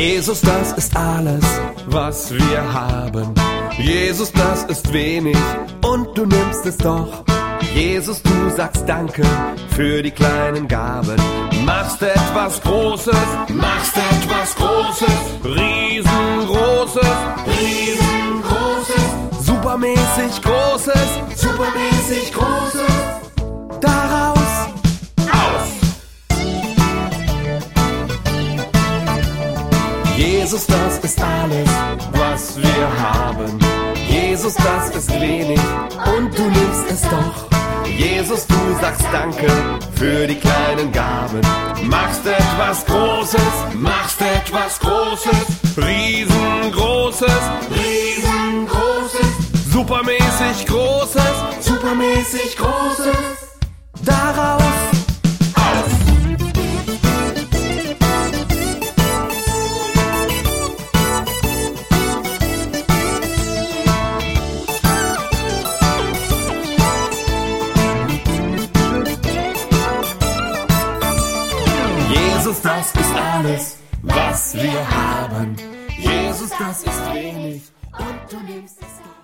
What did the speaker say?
Jesus, das ist alles, was wir haben. Jesus, das ist wenig und du nimmst es doch. Jesus, du sagst Danke für die kleinen Gaben. Machst etwas Großes, machst etwas Großes, riesengroßes, riesengroßes, supermäßig Großes, supermäßig Großes, daraus Jesus, das ist alles, was wir haben. Jesus, das ist wenig und du nimmst es doch. Jesus, du sagst Danke für die kleinen Gaben. Machst etwas Großes, machst etwas Großes, riesengroßes, riesengroßes, supermäßig Großes, supermäßig Großes, daraus Jesus, das ist alles, was wir haben. Jesus, das ist wenig und du nimmst es doch.